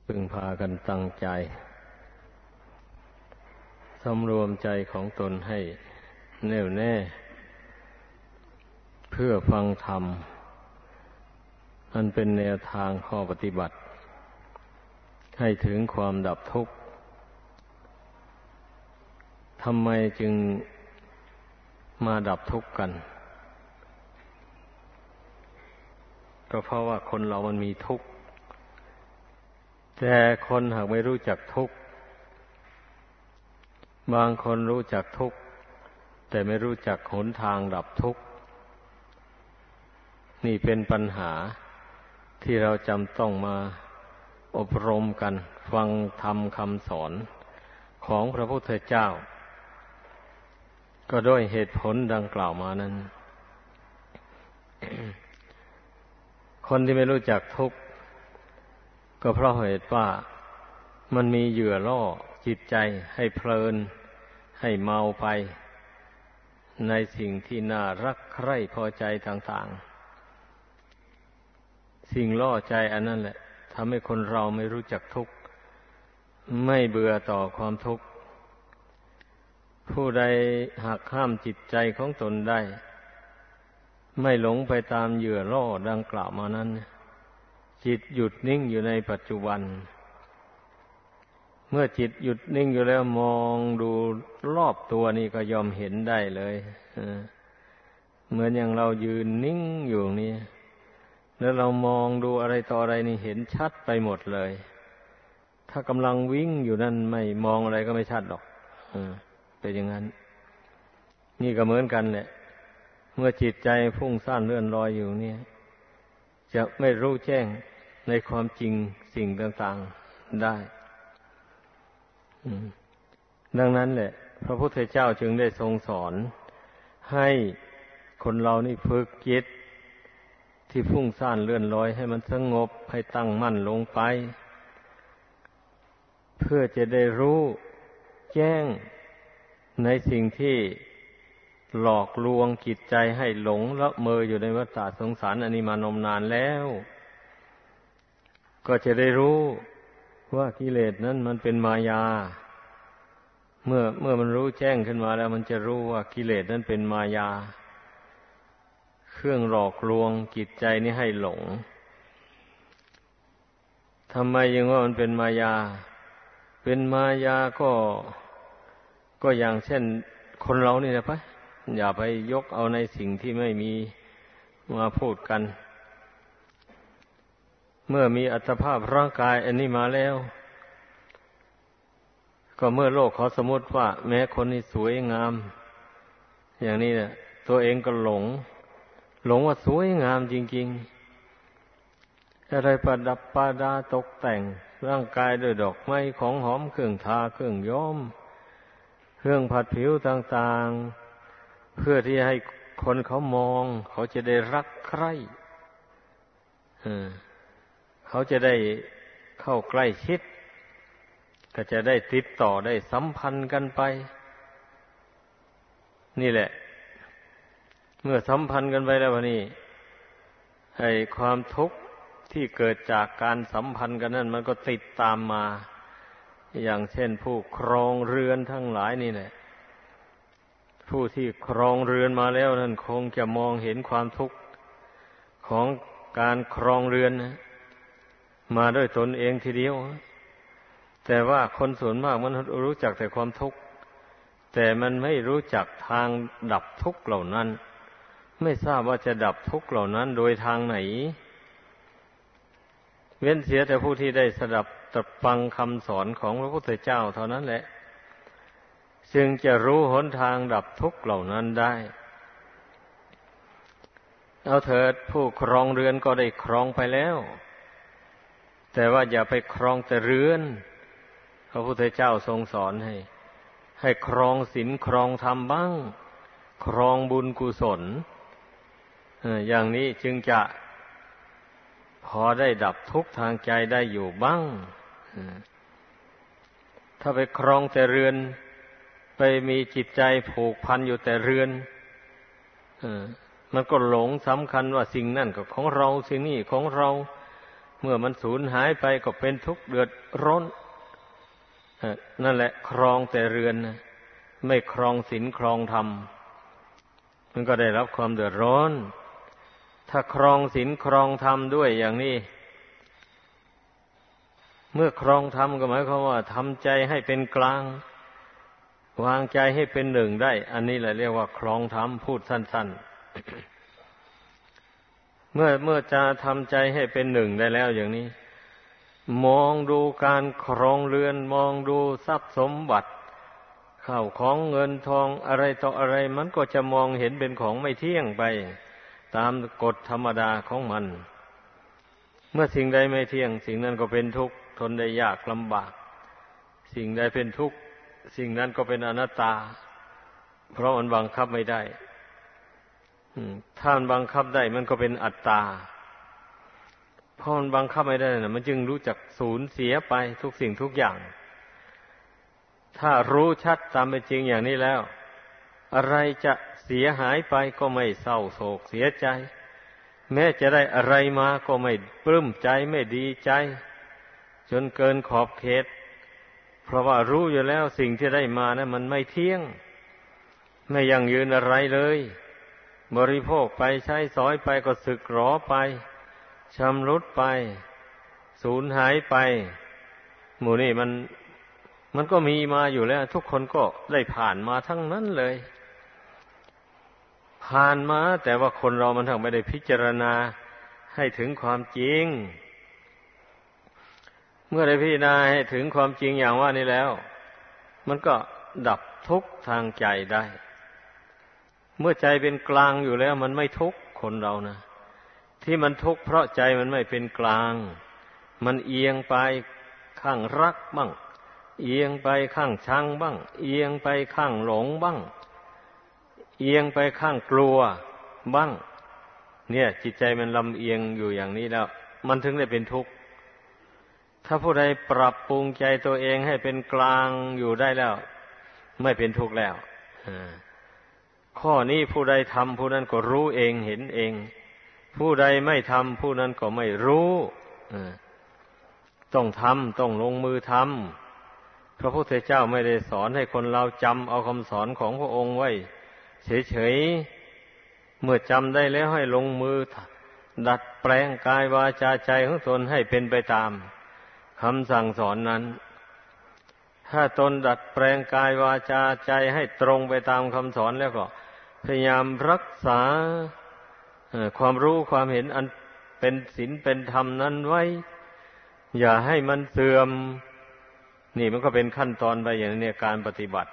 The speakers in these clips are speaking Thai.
พึงพากันตั้งใจสำรวมใจของตนให้แน่วแน่เพื่อฟังธรรมอันเป็นแนวทางข้อปฏิบัติให้ถึงความดับทุกข์ทำไมจึงมาดับทุกข์กันก็เพราะว่าคนเรามันมีทุกข์แต่คนหากไม่รู้จักทุกข์บางคนรู้จักทุกข์แต่ไม่รู้จักหนทางดับทุกข์นี่เป็นปัญหาที่เราจำต้องมาอบรมกันฟังธรรมคำสอนของพระพุทธเจ้าก็ด้วยเหตุผลดังกล่าวมานั้น คนที่ไม่รู้จักทุกข์ก็เพราะเหตุว่ามันมีเหยื่อล่อจิตใจให้เพลินให้เมาไปในสิ่งที่น่ารักใคร่พอใจต่างๆสิ่งล่อใจอันนั้นแหละทำให้คนเราไม่รู้จักทุกข์ไม่เบื่อต่อความทุกข์ผู้ใดหักห้ามจิตใจของตนได้ไม่หลงไปตามเหยื่อล่อดังกล่าวมานั้นจิตหยุดนิ่งอยู่ในปัจจุบันเมื่อจิตหยุดนิ่งอยู่แล้วมองดูรอบตัวนี่ก็ยอมเห็นได้เลยเหมือนอย่างเรายืนนิ่งอยู่นี่แล้วเรามองดูอะไรต่ออะไรนี่เห็นชัดไปหมดเลยถ้ากำลังวิ่งอยู่นั่นไม่มองอะไรก็ไม่ชัดหรอกเป็นอย่างนั้นนี่ก็เหมือนกันแหละเมื่อจิตใจฟุ้งซ่านเลื่อนลอยอยู่เนี่ยจะไม่รู้แจ้งในความจริงสิ่งต่างๆได้ดังนั้นแหละพระพุทธเจ้าจึงได้ทรงสอนให้คนเรานี่ฝึกจิตที่ฟุ้งซ่านเลื่อนลอยให้มันสงบให้ตั้งมั่นลงไปเพื่อจะได้รู้แจ้งในสิ่งที่หลอกลวงจิตใจให้หลงละเมออยู่ในวัฏสงสารอันนี้มานมนานแล้วก็จะได้รู้ว่ากิเลสนั้นมันเป็นมายาเมื่อมันรู้แจ้งขึ้นมาแล้วมันจะรู้ว่ากิเลสนั้นเป็นมายาเครื่องหลอกลวงจิตใจนี้ให้หลงทำไมยังว่ามันเป็นมายาเป็นมายาก็อย่างเช่นคนเรานี่นะปะอย่าไปยกเอาในสิ่งที่ไม่มีมาพูดกันเมื่อมีอัตภาพร่างกายอันนี้มาแล้วก็เมื่อโลกเขาสมมติว่าแม้คนนี้สวยงามอย่างนี้เนี่ยตัวเองก็หลงว่าสวยงามจริงๆอะไรประดับประดาตกแต่งร่างกายด้วยดอกไม้ของหอมเครื่องทาเครื่องย้อมเครื่องผัดผิวต่างๆเพื่อที่ให้คนเขามองเขาจะได้รักใคร่เขาจะได้เข้าใกล้ชิดก็จะได้ติดต่อได้สัมพันธ์กันไปนี่แหละเมื่อสัมพันธ์กันไปแล้วนี่ให้ความทุกข์ที่เกิดจากการสัมพันธ์กันนั้นมันก็ติดตามมาอย่างเช่นผู้ครองเรือนทั้งหลายนี่แหละผู้ที่ครองเรือนมาแล้วนั่นคงจะมองเห็นความทุกข์ของการครองเรือนนะมาด้วยตนเองทีเดียวแต่ว่าคนส่วนมากมันรู้จักแต่ความทุกข์แต่มันไม่รู้จักทางดับทุกข์เหล่านั้นไม่ทราบว่าจะดับทุกข์เหล่านั้นโดยทางไหนเว้นเสียแต่ผู้ที่ได้สดับตรับฟังคำสอนของพระพุทธเจ้าเท่านั้นแหละจึงจะรู้หนทางดับทุกข์เหล่านั้นได้เอาเถิดผู้ครองเรือนก็ได้ครองไปแล้วแต่ว่าอย่าไปครองแต่เรือนพระพุทธเจ้าทรงสอนให้ครองศีลครองธรรมบ้างครองบุญกุศลอย่างนี้จึงจะพอได้ดับทุกข์ทางใจได้อยู่บ้างถ้าไปครองแต่เรือนไปมีจิตใจผูกพันอยู่แต่เรือนมันก็หลงสำคัญว่าสิ่งนั่นก็ของเราสิ่งนี้ของเราเมื่อมันสูญหายไปก็เป็นทุกข์เดือดร้อนนั่นแหละครองแต่เรือนนะไม่ครองศีลครองธรรมมันก็ได้รับความเดือดร้อนถ้าครองศีลครองธรรมด้วยอย่างนี้เมื่อครองธรรมก็หมายความว่าทำใจให้เป็นกลางวางใจให้เป็นหนึ่งได้อันนี้แหละเรียกว่าครองธรรมพูดสั้นๆ เมื่อจะทำใจให้เป็นหนึ่งได้แล้วอย่างนี้มองดูการครองเรือนมองดูทรัพย์สมบัติข้าวของเงินทองอะไรต่ออะไรมันก็จะมองเห็นเป็นของไม่เที่ยงไปตามกฎธรรมดาของมันเมื่อสิ่งใดไม่เที่ยงสิ่งนั้นก็เป็นทุกข์ทนได้ยากลำบากสิ่งใดเป็นทุกข์สิ่งนั้นก็เป็นอนัตตาเพราะมันบังคับไม่ได้ถ้ามันบังคับได้มันก็เป็นอัตตาเพราะมันบังคับไม่ได้นะมันจึงรู้จักสูญเสียไปทุกสิ่งทุกอย่างถ้ารู้ชัดตามเป็นจริงอย่างนี้แล้วอะไรจะเสียหายไปก็ไม่เศร้าโศกเสียใจแม้จะได้อะไรมาก็ไม่ปลื้มใจไม่ดีใจจนเกินขอบเขตเพราะว่ารู้อยู่แล้วสิ่งที่ได้มานะมันไม่เที่ยงไม่ยั่งยืนอะไรเลยบริโภคไปใช้สอยไปก็สึกหรอไปชำรุดไปสูญหายไปหมู่นี่มันก็มีมาอยู่แล้วทุกคนก็ได้ผ่านมาทั้งนั้นเลยผ่านมาแต่ว่าคนเรามันทั้งไม่ได้พิจารณาให้ถึงความจริงเมื่อได้พิจารณาให้ถึงความจริงอย่างว่านี้แล้วมันก็ดับทุกข์ทางใจได้เมื่อใจเป็นกลางอยู่แล้วมันไม่ทุกข์คนเรานะที่มันทุกข์เพราะใจมันไม่เป็นกลางมันเอียงไปข้างรักบ้างเอียงไปข้างชังบ้างเอียงไปข้างหลงบ้างเอียงไปข้างกลัวบ้างเนี่ยจิตใจมันลำเอียงอยู่อย่างนี้แล้วมันถึงได้เป็นทุกข์ถ้าผู้ใดปรับปรุงใจตัวเองให้เป็นกลางอยู่ได้แล้วไม่เป็นทุกข์แล้วข้อนี้ผู้ใดทำผู้นั้นก็รู้เองเห็นเองผู้ใดไม่ทำผู้นั้นก็ไม่รู้ต้องทำต้องลงมือทำพระพุทธเจ้าไม่ได้สอนให้คนเราจำเอาคำสอนของพระองค์ไว้เฉยๆเมื่อจำได้แล้วให้ลงมือดัดแปลงกายวาจาใจของตนให้เป็นไปตามคำสั่งสอนนั้นถ้าตนดัดแปลงกายวาจาใจให้ตรงไปตามคำสอนแล้วก็พยายามรักษาความรู้ความเห็นอันเป็นศีลเป็นธรรมนั้นไว้อย่าให้มันเสื่อมนี่มันก็เป็นขั้นตอนไปอย่างนี้การปฏิบัติ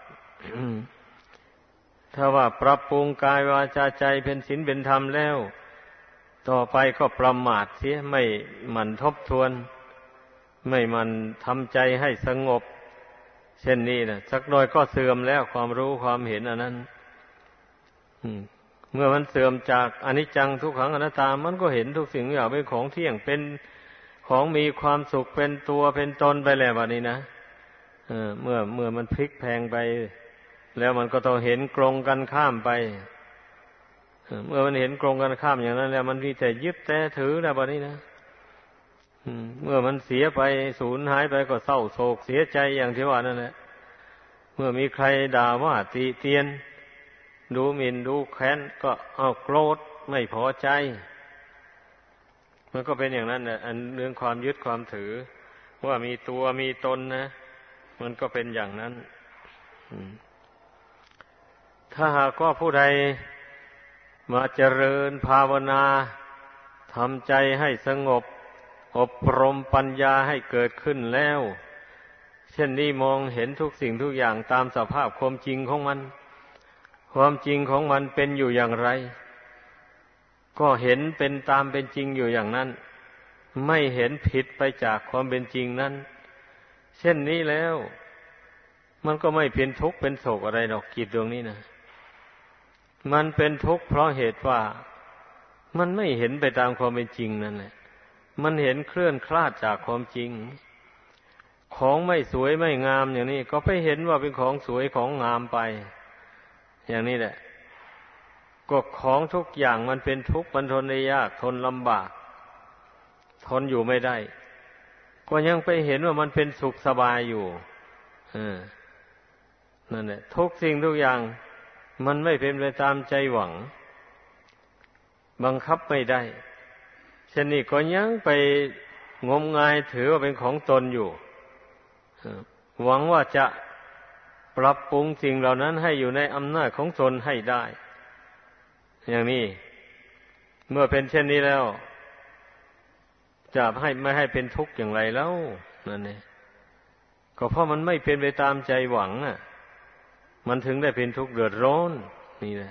ถ้าว่าปรับปรุงกายวาจาใจเป็นศีลเป็นธรรมแล้วต่อไปก็ประมาทเสียไม่หมั่นทบทวนไม่มันทำใจให้สงบเช่นนี้นะสักหน่อยก็เสื่อมแล้วความรู้ความเห็นอันนั้นเมื่อมันเสื่อมจากอนิจจังทุกขังอนัตตามันก็เห็นทุกสิ่งอย่างเป็นของเที่ยงเป็นของมีความสุขเป็นตัวเป็นตนไปแล้วแบบนี้นะเมื่อมันพลิกแพลงไปแล้วมันก็ต้องเห็นกรงกันข้ามไปเมื่อมันเห็นกรงกันข้ามอย่างนั้นแล้วมันมีแต่ยึดแต่ถือแล้วแบบนี้นะเมื่อมันเสียไปสูญหายไปก็เศร้าโศกเสียใจอย่างที่ว่านั่นแหละเมื่อมีใครด่าว่าติเตียนดูหมิ่นดูแค้นก็เอาโกรธไม่พอใจมันก็เป็นอย่างนั้นแหละอันเรื่องความยึดความถือว่ามีตัวมีตนนะมันก็เป็นอย่างนั้นถ้าหากว่าผู้ใดมาเจริญภาวนาทำใจให้สงบอบรมปัญญาให้เกิดขึ้นแล้วเช่นนี้มองเห็นทุกสิ่งทุกอย่างตามสภาพความจริงของมันความจริงของมันเป็นอยู่อย่างไรก็เห็นเป็นตามเป็นจริงอยู่อย่างนั้นไม่เห็นผิดไปจากความเป็นจริงนั้นเช่นนี้แล้วมันก็ไม่เป็นทุกข์เป็นโศกอะไรหรอกจิตดวงนี้นะมันเป็นทุกข์เพราะเหตุว่ามันไม่เห็นไปตามความเป็นจริงนั่นแหละมันเห็นเคลื่อนคลาดจากความจริงของไม่สวยไม่งามอย่างนี้ก็ไปเห็นว่าเป็นของสวยของงามไปอย่างนี้แหละก็ของทุกอย่างมันเป็นทุกข์มันทนได้ยากทนลำบากทนอยู่ไม่ได้ก็ยังไปเห็นว่ามันเป็นสุขสบายอยู่นั่นแหละทุกสิ่งทุกอย่างมันไม่เป็นไปตามใจหวังบังคับไม่ได้เช่นนี้ก็ยังไปงมงายถือว่าเป็นของตนอยู่หวังว่าจะปรับปรุงสิ่งเหล่านั้นให้อยู่ในอำนาจของตนให้ได้อย่างนี้เมื่อเป็นเช่นนี้แล้วจะไม่ให้เป็นทุกข์อย่างไรแล้วนั่นเองก็เพราะมันไม่เป็นไปตามใจหวังน่ะมันถึงได้เป็นทุกข์เดือดร้อนนี่แหละ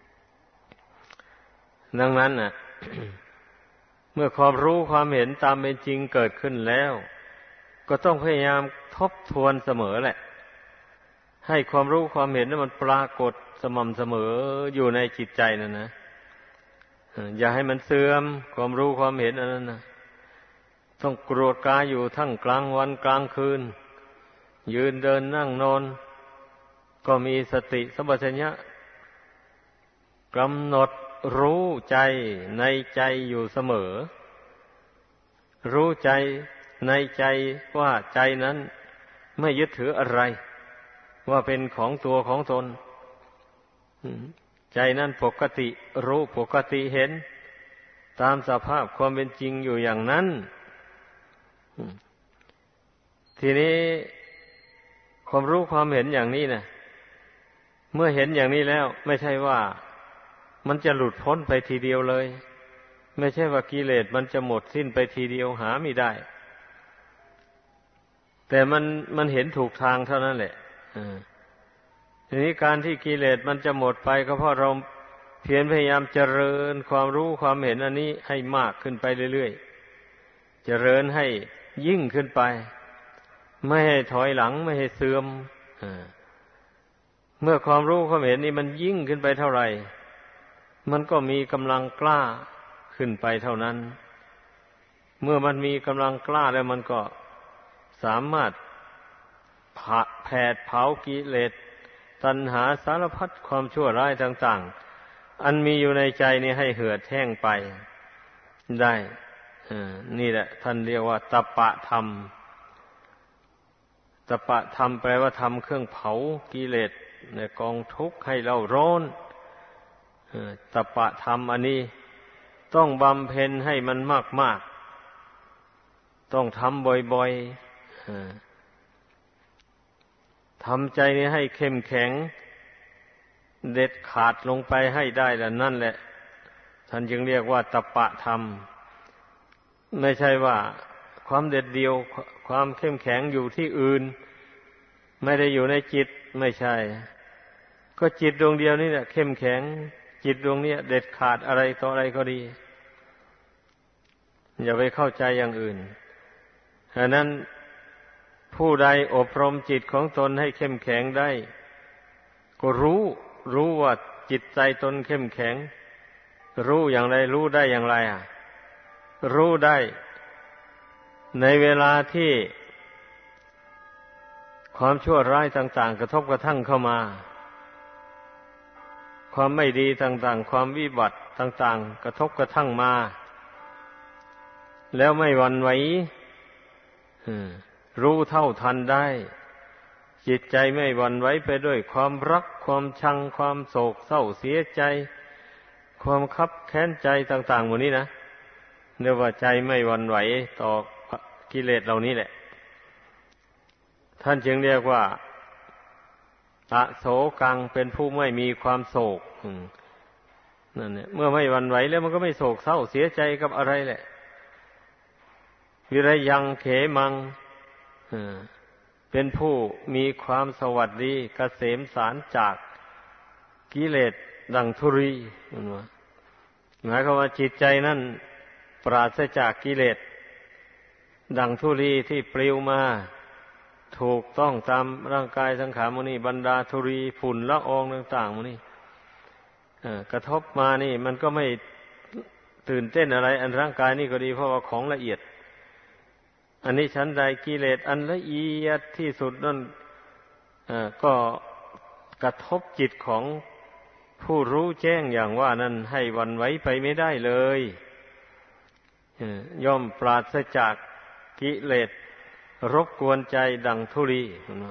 ดังนั้นน่ะ เมื่อความรู้ความเห็นตามเป็นจริงเกิดขึ้นแล้วก็ต้องพยายามทบทวนเสมอแหละให้ความรู้ความเห็นนั้นมันปรากฏสม่ำเสมออยู่ในจิตใจนั่นนะอย่าให้มันเสื่อมความรู้ความเห็นอันนั้นนะต้องโกรธกายอยู่ทั้งกลางวันกลางคืนยืนเดินนั่งนอนก็มีสติสัมปชัญญะกำหนดรู้ใจในใจอยู่เสมอรู้ใจในใจว่าใจนั้นไม่ยึดถืออะไรว่าเป็นของตัวของตนใจนั้นปกติรู้ปกติเห็นตามสภาพความเป็นจริงอยู่อย่างนั้นทีนี้ความรู้ความเห็นอย่างนี้นะเมื่อเห็นอย่างนี้แล้วไม่ใช่ว่ามันจะหลุดพ้นไปทีเดียวเลยไม่ใช่ว่ากิเลสมันจะหมดสิ้นไปทีเดียวหาไม่ได้แต่มันเห็นถูกทางเท่านั้นแหละทีนี้การที่กิเลสมันจะหมดไปก็เพราะเราเพียรพยายามเจริญความรู้ความเห็นอันนี้ให้มากขึ้นไปเรื่อยๆเจริญให้ยิ่งขึ้นไปไม่ให้ถอยหลังไม่ให้เสื่อมเมื่อความรู้ความเห็นนี้มันยิ่งขึ้นไปเท่าไหร่มันก็มีกำลังกล้าขึ้นไปเท่านั้นเมื่อมันมีกำลังกล้าแล้วมันก็สามารถแผดเผากิเลสตัณหาสารพัดความชั่วร้ายต่างๆอันมีอยู่ในใจนี้ให้เหือดแห้งไปได้นี่แหละท่านเรียกว่าตปะธรรมตปะธรรมแปลว่าธรรมเครื่องเผากิเลสในกองทุกข์ให้เราร้อนตปะธรรมอันนี้ต้องบำเพ็ญให้มันมากๆต้องทำบ่อยๆทำใจนี้ให้เข้มแข็งเด็ดขาดลงไปให้ได้แล้วนั่นแหละท่านจึงเรียกว่าตปะธรรมไม่ใช่ว่าความเด็ดเดี่ยวความเข้มแข็งอยู่ที่อื่นไม่ได้อยู่ในจิตไม่ใช่ก็จิตดวงเดียวนี่แหละเข้มแข็งจิตดวงนี้เด็ดขาดอะไรต่ออะไรก็ดีอย่าไปเข้าใจอย่างอื่นฉะนั้นผู้ใดอบรมจิตของตนให้เข้มแข็งได้ก็รู้ว่าจิตใจตนเข้มแข็งรู้อย่างไรรู้ได้อย่างไรรู้ได้ในเวลาที่ความชั่วร้ายต่างๆกระทบกระทั่งเข้ามาความไม่ดีต่างๆความวิบัติต่างๆกระทบกระทั่งมาแล้วไม่หวั่นไหวรู้เท่าทันได้จิตใจไม่หวั่นไหวไปด้วยความรักความชังความโศกเศร้าเสียใจความคับแค้นใจต่างๆหมดนี้นะเรียกว่าใจไม่หวั่นไหวต่อกิเลสเหล่านี้แหละท่านจึงเรียกว่าอโศกังเป็นผู้ไม่มีความโศกนั่นเนี่ยเมื่อไม่หวั่นไหวแล้วมันก็ไม่โศกเศร้าเสียใจกับอะไรแหละวิริยังเขมังเป็นผู้มีความสวัสดีเกษมสารจากกิเลสดังธุรีมันว่าหมายความว่าจิตใจนั่นปราศจากกิเลสดังธุลีที่ปลิวมาถูกต้องตามร่างกายสังขารมุนีบรรดาธุรีฝุ่นละอองต่างๆมุนีกระทบมานี่มันก็ไม่ตื่นเต้นอะไรอันร่างกายนี่ก็ดีเพราะว่าของละเอียดอันนี้ชั้นใดกิเลสอันละเอียดที่สุดนั่นก็กระทบจิตของผู้รู้แจ้งอย่างว่านั้นให้หวั่นไหวไปไม่ได้เลยย่อมปราศจากกิเลสรบกวนใจดังธุลี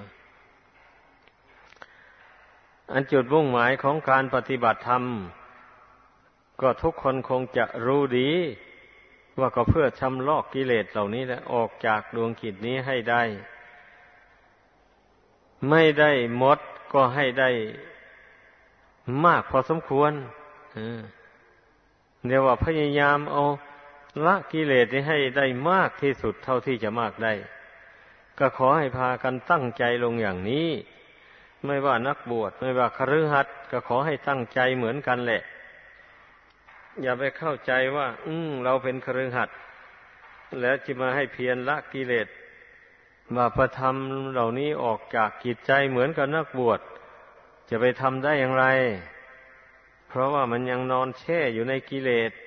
อันจุดมุ่งหมายของการปฏิบัติธรรมก็ทุกคนคงจะรู้ดีว่าก็เพื่อชำระกิเลสเหล่านี้และออกจากดวงจิตนี้ให้ได้ไม่ได้หมดก็ให้ได้มากพอสมควรเดี๋ยวว่าพยายามเอาละกิเลสนี้ให้ได้มากที่สุดเท่าที่จะมากได้ก็ขอให้พากันตั้งใจลงอย่างนี้ไม่ว่านักบวชไม่ว่าคฤหัสถ์ก็ขอให้ตั้งใจเหมือนกันแหละอย่าไปเข้าใจว่าเราเป็นคฤหัสถ์แล้วจะมาให้เพียรละกิเลสบาปธรรมเหล่านี้ออกจากจิตใจเหมือนกับนักบวชจะไปทำได้อย่างไรเพราะว่ามันยังนอนแช่อยู่ในกิเลส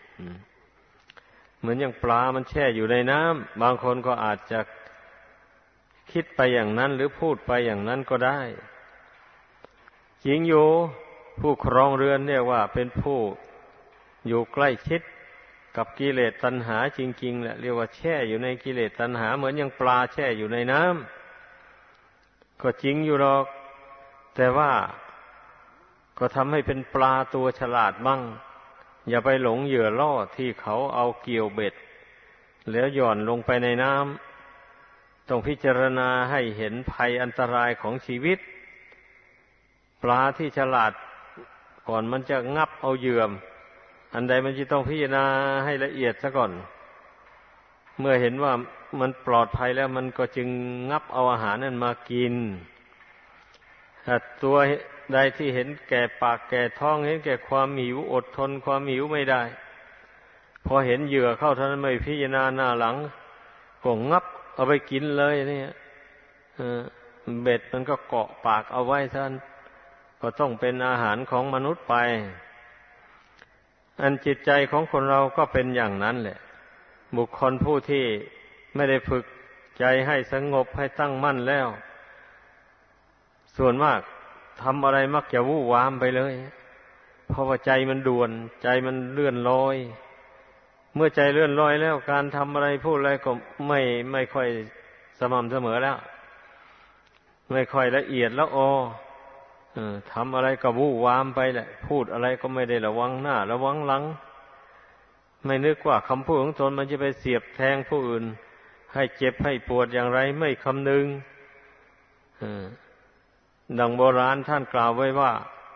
เหมือนอย่างปลามันแช่อยู่ในน้ำบางคนก็อาจจะคิดไปอย่างนั้นหรือพูดไปอย่างนั้นก็ได้จริงอยู่ผู้ครองเรือนเรียกว่าเป็นผู้อยู่ใกล้ชิดกับกิเลสตัณหาจริงๆแหละเรียกว่าแช่อยู่ในกิเลสตัณหาเหมือนอย่างปลาแช่อยู่ในน้ำก็จริงอยู่หรอกแต่ว่าก็ทำให้เป็นปลาตัวฉลาดบ้างอย่าไปหลงเหยื่อล่อที่เขาเอาเกี่ยวเบ็ดแล้วหย่อนลงไปในน้ำต้องพิจารณาให้เห็นภัยอันตรายของชีวิตปลาที่ฉลาดก่อนมันจะงับเอาเหยื่ออันใดมันจะต้องพิจารณาให้ละเอียดซะก่อนเมื่อเห็นว่ามันปลอดภัยแล้วมันก็จึงงับเอาอาหารนั้นมากินถ้าตัวใดที่เห็นแก่ปากแก่ท้องเห็นแก่ความหิวอดทนความหิวไม่ได้พอเห็นเหยื่อเข้าเท่านั้นไม่พิจารณาหน้าหลังก็งับเอาไปกินเลยเนี่ยเบ็ดมันก็เกาะปากเอาไว้ท่านก็ต้องเป็นอาหารของมนุษย์ไปอันจิตใจของคนเราก็เป็นอย่างนั้นแหละบุคคลผู้ที่ไม่ได้ฝึกใจให้สงบให้ตั้งมั่นแล้วส่วนมากทำอะไรมักจะวู่วามไปเลยเพราะว่าใจมันด่วนใจมันเลื่อนลอยเมื่อใจเลื่อนลอยแล้วการทำอะไรพูดอะไรก็ไม่ค่อยสม่ำเสมอแล้วไม่ค่อยละเอียดแล้วทำอะไรก็วู่วามไปแหละพูดอะไรก็ไม่ได้ระวังหน้าระวังหลังไม่นึกว่าคำพูดของตนมันจะไปเสียบแทงผู้อื่นให้เจ็บให้ปวดอย่างไรไม่คำนึงดังโบราณท่านกล่าวไว้ว่า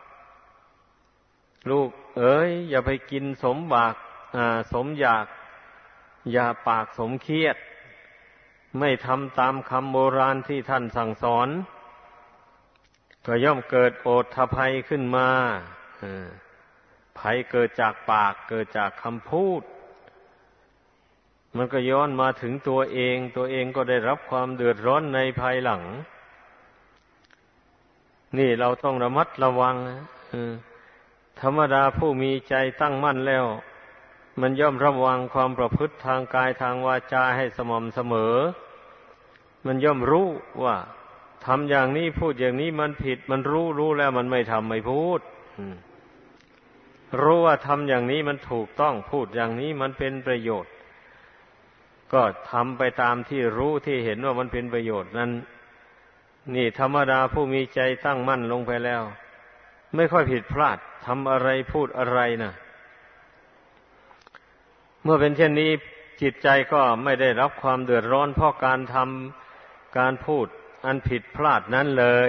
ลูกเอ๋ยอย่าไปกินสมอยากอย่าปากสมเครียดไม่ทำตามคำโบราณที่ท่านสั่งสอนก็ย่อมเกิดโอทถภัยขึ้นมาภัยเกิดจากปากเกิดจากคำพูดมันก็ย้อนมาถึงตัวเองก็ได้รับความเดือดร้อนในภายหลังนี่เราต้องระมัดระวังธรรมดาผู้มีใจตั้งมั่นแล้วมันย่อมระวังความประพฤติทางกายทางวาจาให้สม่ำเสมอมันย่อมรู้ว่าทำอย่างนี้พูดอย่างนี้มันผิดมันรู้แล้วมันไม่ทำไม่พูดรู้ว่าทำอย่างนี้มันถูกต้องพูดอย่างนี้มันเป็นประโยชน์ก็ทำไปตามที่รู้ที่เห็นว่ามันเป็นประโยชน์นั้นนี่ธรรมดาผู้มีใจตั้งมั่นลงไปแล้วไม่ค่อยผิดพลาดทำอะไรพูดอะไรนะเมื่อเป็นเช่นนี้จิตใจก็ไม่ได้รับความเดือดร้อนเพราะการทำการพูดอันผิดพลาดนั้นเลย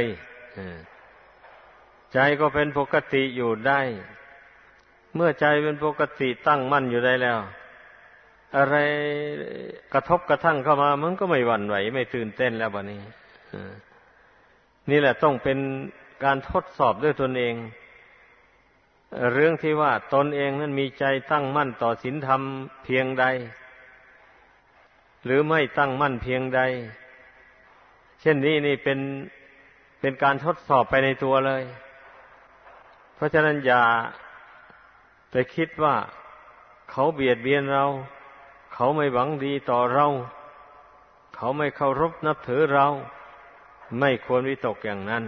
ใจก็เป็นปกติอยู่ได้เมื่อใจเป็นปกติตั้งมั่นอยู่ได้แล้วอะไรกระทบกระทั่งเข้ามามันก็ไม่หวั่นไหวไม่ตื่นเต้นแล้วบัดนี้นี่แหละต้องเป็นการทดสอบด้วยตนเองเรื่องที่ว่าตนเองนั้นมีใจตั้งมั่นต่อศีลธรรมเพียงใดหรือไม่ตั้งมั่นเพียงใดเช่นนี้นี่เป็นการทดสอบไปในตัวเลยเพราะฉะนั้นอย่าไปคิดว่าเขาเบียดเบียนเราเขาไม่หวังดีต่อเราเขาไม่เคารพนับถือเราไม่ควรวิตกอย่างนั้น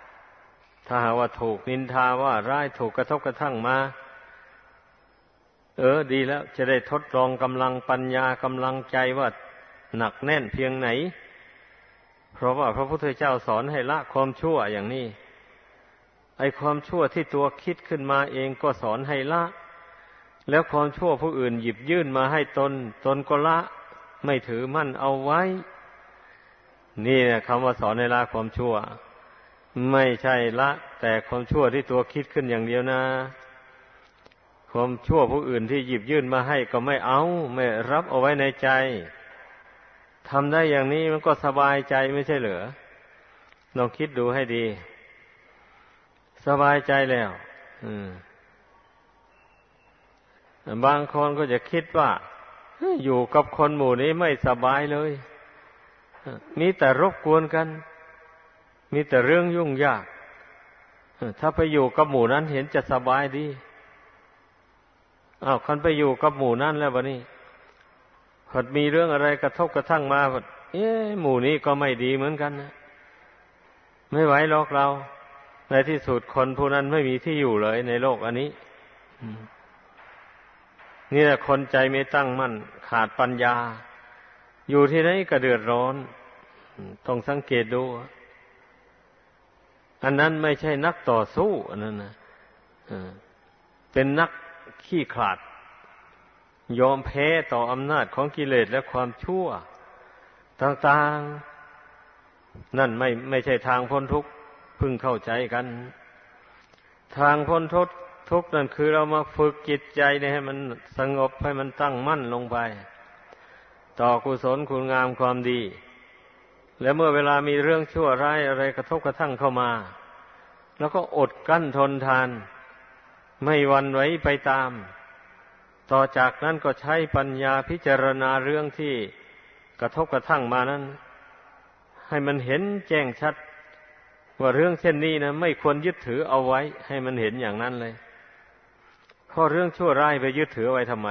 ถ้าหากว่าถูกนินทาว่าร้ายถูกกระทบกระทั่งมาดีแล้วจะได้ทดลองกำลังปัญญากำลังใจว่าหนักแน่นเพียงไหนเพราะว่าพระพุทธเจ้าสอนให้ละความชั่วอย่างนี้ไอ้ความชั่วที่ตัวคิดขึ้นมาเองก็สอนให้ละแล้วความชั่วผู้อื่นหยิบยื่นมาให้ตนก็ละไม่ถือมั่นเอาไว้นี่นะคำว่าสอนให้ละความชั่วไม่ใช่ละแต่ความชั่วที่ตัวคิดขึ้นอย่างเดียวนะความชั่วผู้อื่นที่หยิบยื่นมาให้ก็ไม่เอาไม่รับเอาไว้ในใจทำได้อย่างนี้มันก็สบายใจไม่ใช่เหรอลองคิดดูให้ดีสบายใจแล้วบางคนก็จะคิดว่าอยู่กับคนหมู่นี้ไม่สบายเลยมีแต่รบกวนกันมีแต่เรื่องยุ่งยากถ้าไปอยู่กับหมู่นั้นเห็นจะสบายดีคันไปอยู่กับหมู่นั้นแล้วบัดนี้พอมีเรื่องอะไรกระทบกระทั่งมาหมู่นี้ก็ไม่ดีเหมือนกันนะไม่ไหวหรอกเราในที่สุดคนผู้นั้นไม่มีที่อยู่เลยในโลกอันนี้นี่แหละคนใจไม่ตั้งมั่นขาดปัญญาอยู่ที่ไหนก็เดือดร้อนต้องสังเกตดูอันนั้นไม่ใช่นักต่อสู้อันนั้นนะเป็นนักขี้ขลาดยอมแพ้ต่ออำนาจของกิเลสและความชั่วต่างๆนั่นไม่ใช่ทางพ้นทุกข์พึงเข้าใจกันทางพ้นทุกข์นั่นคือเรามาฝึกจิตใจให้มันสงบให้มันตั้งมั่นลงไปต่อกุศลคุณงามความดีและเมื่อเวลามีเรื่องชั่วร้ายอะไรกระทบกระทั่งเข้ามาแล้วก็อดกั้นทนทานไม่หวั่นไหวไปตามต่อจากนั้นก็ใช้ปัญญาพิจารณาเรื่องที่กระทบกระทั่งมานั้นให้มันเห็นแจ้งชัดว่าเรื่องเช่นนี้นะไม่ควรยึดถือเอาไว้ให้มันเห็นอย่างนั้นเลยเพราะเรื่องชั่วร้ายไปยึดถือไว้ทำไม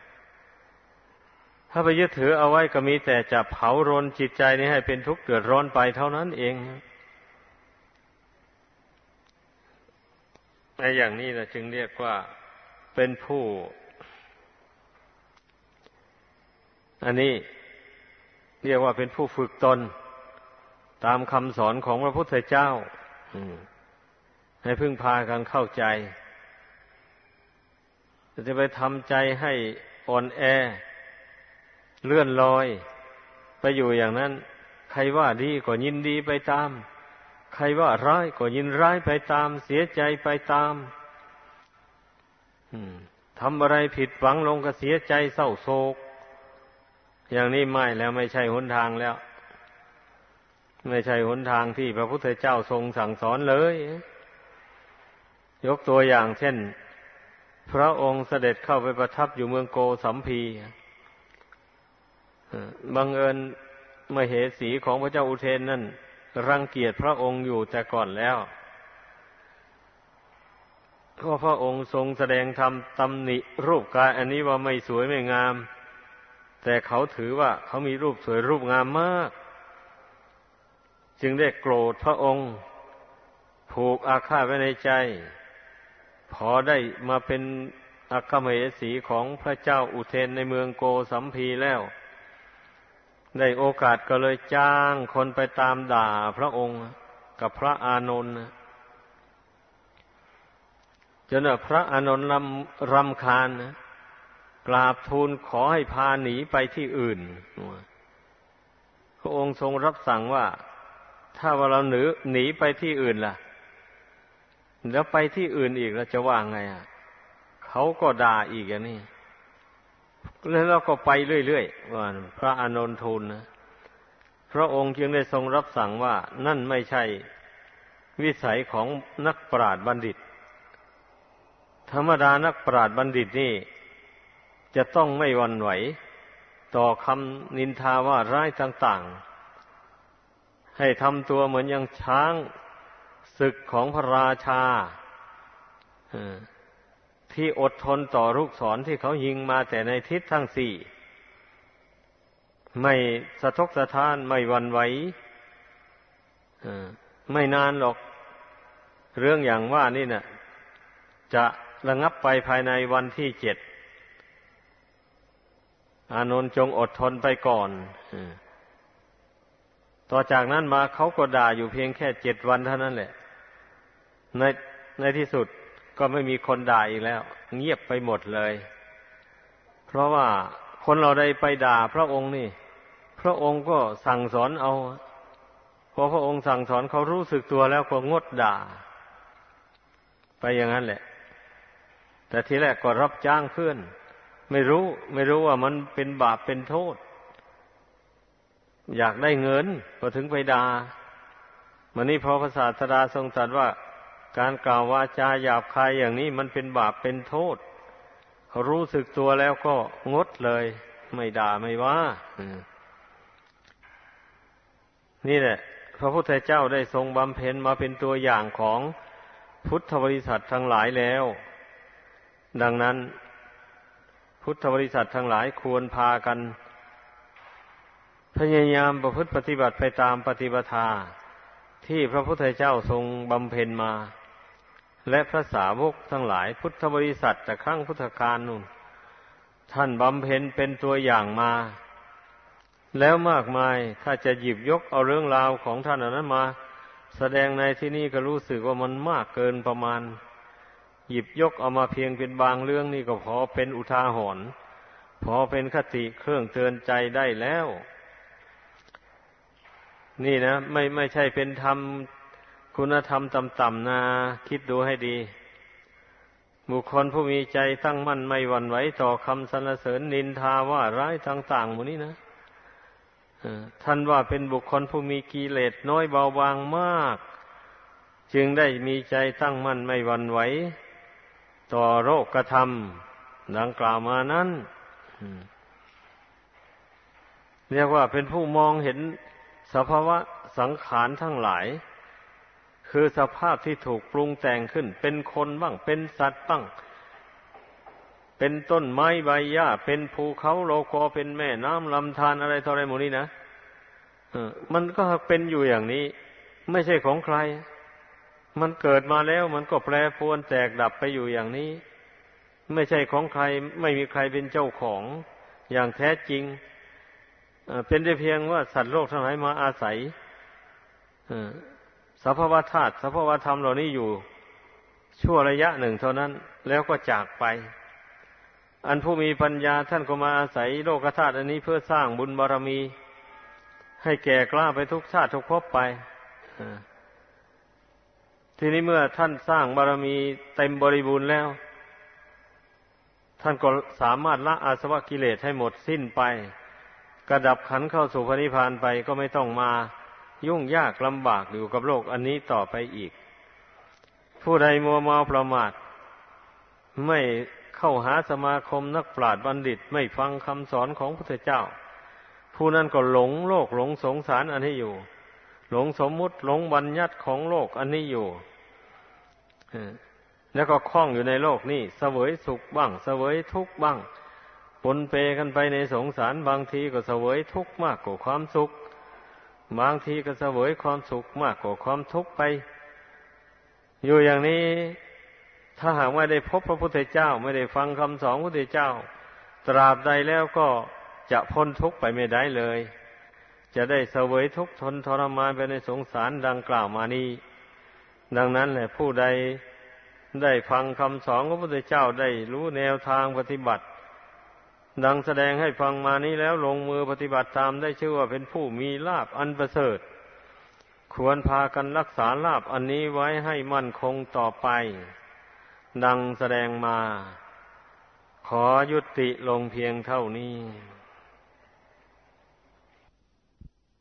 ถ้าไปยึดถือเอาไว้ก็มีแต่จะเผารนจิตใจนี้ให้เป็นทุกข์เดือดร้อนไปเท่านั้นเองในอย่างนี้นะจึงเรียกว่าเป็นผู้อันนี้เรียกว่าเป็นผู้ฝึกตนตามคำสอนของพระพุทธเจ้าให้พึ่งพากันเข้าใจจะไปทำใจให้อ่อนแอเลื่อนลอยไปอยู่อย่างนั้นใครว่าดีก็ยินดีไปตามใครว่าร้ายก็ยินร้ายไปตามเสียใจไปตามทำอะไรผิดหวังลงก็เสียใจเศร้าโศกอย่างนี้ไม่แล้วไม่ใช่หนทางแล้วไม่ใช่หนทางที่พระพุทธเจ้าทรงสั่งสอนเลยยกตัวอย่างเช่นพระองค์เสด็จเข้าไปประทับอยู่เมืองโกสัมพีบังเอิญมเหสีของพระเจ้าอุเทนนั่นรังเกียจพระองค์อยู่แต่ก่อนแล้วเพราะพระองค์ทรงแสดงธรรมตำหนิรูปกายอันนี้ว่าไม่สวยไม่งามแต่เขาถือว่าเขามีรูปสวยรูปงามมากจึงได้โกรธพระองค์ผูกอาฆาตไว้ในใจพอได้มาเป็นอัครมเหสีของพระเจ้าอุเทนในเมืองโกสัมพีแล้วได้โอกาสก็เลยจ้างคนไปตามด่าพระองค์กับพระอานนท์จนพระอานนท์รำคาญกราบทูลขอให้พาหนีไปที่อื่นพระองค์ทรงรับสั่งว่าถ้าว่าเราหนีไปที่อื่นล่ะแล้วไปที่อื่นอีกเราจะว่าไงเขาก็ด่าอีกอย่างนี้แล้วเราก็ไปเรื่อยๆว่าพระอานนท์ทูลนะพระองค์จึงได้ทรงรับสั่งว่านั่นไม่ใช่วิสัยของนักปราชญ์บัณฑิตธรรมดานักปราชญ์บัณฑิตนี่จะต้องไม่หวั่นไหวต่อคำนินทาว่าร้ายต่างๆให้ทำตัวเหมือนอย่างช้างศึกของพระราชาที่อดทนต่อลูกศรที่เขายิงมาแต่ในทิศทั้งสี่ไม่สะทกสะท้านไม่หวั่นไหวไม่นานหรอกเรื่องอย่างว่านี่น่ะจะระงับไปภายในวันที่7 อานนท์จงอดทนไปก่อนต่อจากนั้นมาเขาก็ด่าอยู่เพียงแค่7 วันเท่านั้นแหละในที่สุดก็ไม่มีคนด่าอีกแล้วเงียบไปหมดเลยเพราะว่าคนเราได้ไปด่าพระองค์นี่พระองค์ก็สั่งสอนเอาพอพระองค์สั่งสอนเขารู้สึกตัวแล้วก็งดด่าไปอย่างนั้นแหละแต่ทีแรกก็รับจ้างเพื่อนไม่รู้ว่ามันเป็นบาปเป็นโทษอยากได้เงินก็ถึงไปด่ามันนี่พอพระศาสดาทรงตรัสว่าการกล่าววาจาหยาบคายอย่างนี้มันเป็นบาปเป็นโทษเขารู้สึกตัวแล้วก็งดเลยไม่ด่าไม่ว่านี่แหละพระพุทธเจ้าได้ทรงบำเพ็ญมาเป็นตัวอย่างของพุทธบริษัททั้งหลายแล้วดังนั้นพุทธบริษัททั้งหลายควรพากันพยายามประพฤติปฏิบัติไปตามปฏิปทาที่พระพุทธเจ้าทรงบำเพ็ญมาและพระสาวกทั้งหลายพุทธบริษัทแต่ครั้งพุทธกาลนู่นท่านบำเพ็ญเป็นตัวอย่างมาแล้วมากมายถ้าจะหยิบยกเอาเรื่องราวของท่านเหล่านั้นมาแสดงในที่นี้ก็รู้สึกว่ามันมากเกินประมาณหยิบยกเอามาเพียงเป็นบางเรื่องนี่ก็พอเป็นอุทาหรณ์พอเป็นคติเครื่องเตือนใจได้แล้วนี่นะไม่ใช่เป็นธรรมคุณธรรมต่ำๆนะคิดดูให้ดีบุคคลผู้มีใจตั้งมั่นไม่หวั่นไหวต่อคำสรรเสริญนินทาว่าร้ายต่างๆหมดนี้นะท่านว่าเป็นบุคคลผู้มีกิเลสน้อยเบาบางมากจึงได้มีใจตั้งมั่นไม่หวั่นไหวต่อโลกธรรมดังกล่าวมานั้นเรียกว่าเป็นผู้มองเห็นสภาวะสังขารทั้งหลายคือสภาพที่ถูกปรุงแต่งขึ้นเป็นคนบ้างเป็นสัตว์บ้างเป็นต้นไม้ใบหญ้าเป็นภูเขาโลกอเป็นแม่น้ำลำธารอะไรต่ออะไรหมดนี้นะมันก็เป็นอยู่อย่างนี้ไม่ใช่ของใครมันเกิดมาแล้วมันก็แปรปรวนแตกดับไปอยู่อย่างนี้ไม่ใช่ของใครไม่มีใครเป็นเจ้าของอย่างแท้จริงเป็นได้เพียงว่าสัตว์โลกทั้งหลายมาอาศัยสภาวะธาตุสภาวะธรรมเหล่านี้อยู่ชั่วระยะหนึ่งเท่านั้นแล้วก็จากไปอันผู้มีปัญญาท่านก็มาอาศัยโลกธาตุอันนี้เพื่อสร้างบุญบารมีให้แก่กล้าไปทุกชาติทุกภพไปทีนี้เมื่อท่านสร้างบารมีเต็มบริบูรณ์แล้วท่านก็สามารถละอาสวะกิเลสให้หมดสิ้นไปกระดับขันธ์เข้าสู่พระนิพพานไปก็ไม่ต้องมายุ่งยากลำบากอยู่กับโลกอันนี้ต่อไปอีกผู้ใดมัวเมาประมาทไม่เข้าหาสมาคมนักปราชญ์บัณฑิตไม่ฟังคำสอนของพระพุทธเจ้าผู้นั้นก็หลงโลกหลงสงสารอันนี้อยู่หลงสมมุติหลงบัญญัติของโลกอันนี้อยู่แล้วก็คล้องอยู่ในโลกนี้เสวยสุขบ้างเสวยทุกข์บ้างปนเปกันไปในสงสารบางทีก็เสวยทุกข์มากกว่าความสุขบางทีก็เสวยความสุขมากกว่าความทุกข์ไปอยู่อย่างนี้ถ้าหากไม่ได้พบพระพุทธเจ้าไม่ได้ฟังคำสอนพระพุทธเจ้าตราบใดแล้วก็จะพ้นทุกข์ไปไม่ได้เลยจะได้เสวยทุกข์ทนทรมานไปในสงสารดังกล่าวมานี้ดังนั้นแหละผู้ใดได้ฟังคำสอนของพระพุทธเจ้าได้รู้แนวทางปฏิบัติดังแสดงให้ฟังมานี้แล้วลงมือปฏิบัติตามได้ชื่อว่าเป็นผู้มีลาภอันประเสริฐควรพากันรักษาลาภอันนี้ไว้ให้มั่นคงต่อไปดังแสดงมาขอยุติลงเพียงเท่านี้